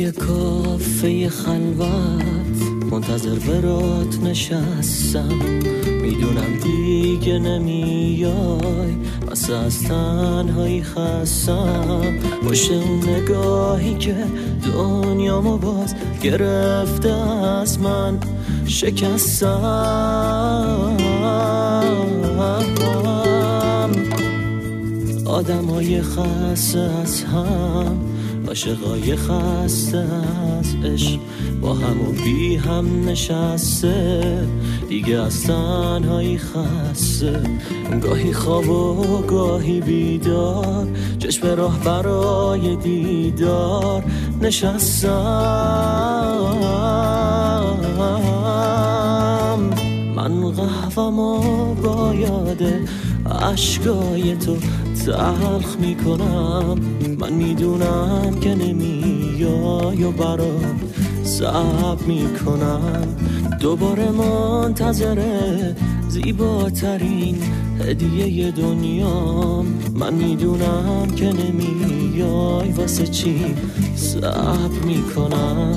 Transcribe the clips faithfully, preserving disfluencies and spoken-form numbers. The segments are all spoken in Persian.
توی کافه خلوت منتظر برات نشستم، میدونم دیگه نمیای واسه از تنهایی خستم. پشت اون نگاهی که دنیامو باز گرفته از من شکستم. آدمای خسته از هم، عاشقای خسته از عشق، با هم و بی هم نشسته دیگه از تنهایی خسته. گاهی خواب و گاهی بیدار، چشم راه برای دیدار نشستم. من قهوه‌مو با یاده عشقای تو تلخ میکنم. من میدونم که نمیای و برات صبر میکنم. دوباره منتظره زیباترین هدیه دنیام. من میدونم که نمیای واسه چی صبر میکنم.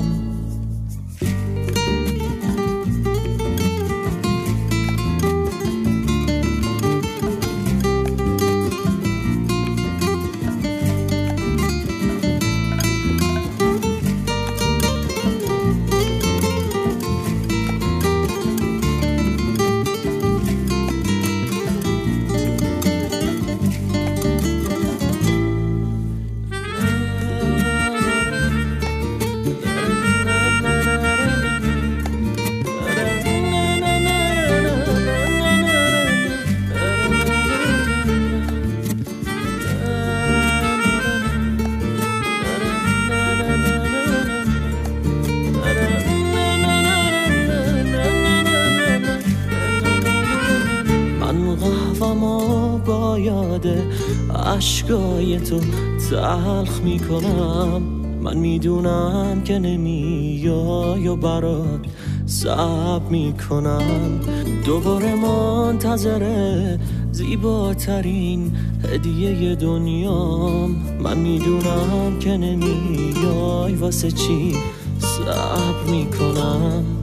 قهوه‌مو با یاده عشقای تو تلخ میکنم. من میدونم که نمیای و برات صبر میکنم. دوباره منتظره زیباترین هدیه دنیام. من میدونم که نمیای واسه چی صبر میکنم.